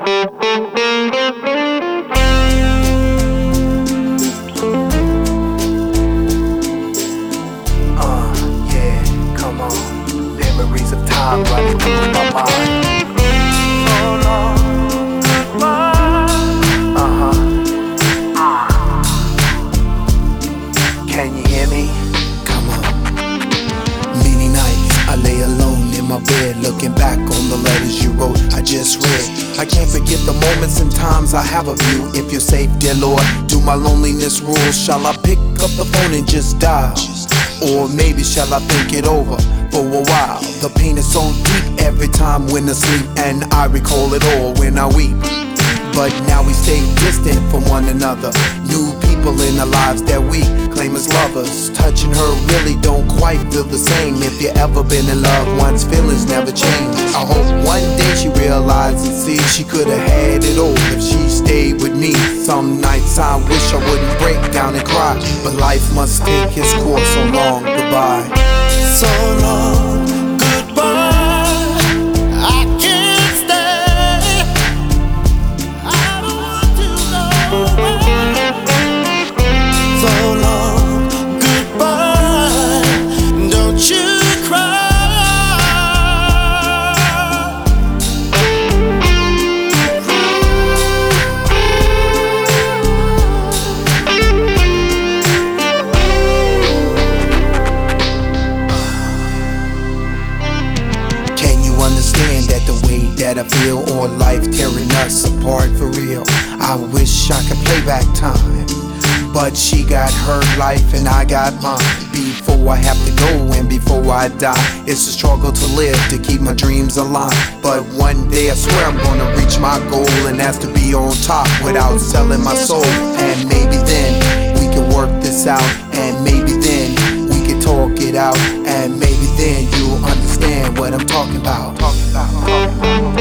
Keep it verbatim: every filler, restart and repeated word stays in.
Uh, yeah, come on. Memories of time running through my mind. Can you hear me? Come on. Many nights I lay alone in my bed, looking back on the letters you wrote, I just read. I can't forget the moments and times I have of you. If you're safe, dear Lord, do my loneliness rule? Shall I pick up the phone and just dial? Or maybe shall I think it over for a while? The pain is so deep every time when I sleep, and I recall it all when I weep. But now we stay distant from one another. New people in our lives that we claim as lovers. Touching her really don't quite feel the same. If you ever been in love, one's feelings never change. I hope one day she realizes and sees she could've had it all if she stayed with me. Some nights I wish I wouldn't break down and cry, but life must take its course. So long, goodbye. So long, goodbye. I can't stay. I don't want to go away. So long, goodbye. Don't you cry. Understand that the way that I feel, or life tearing us apart for real. I wish I could play back time, but she got her life and I got mine. Before I have to go and before I die, it's a struggle to live, to keep my dreams alive. But one day I swear I'm gonna reach my goal, and that's to be on top without selling my soul. And maybe then we can work this out, and maybe then we can talk it out, and maybe then you'll understand what I'm talking about. Talking about, talking about.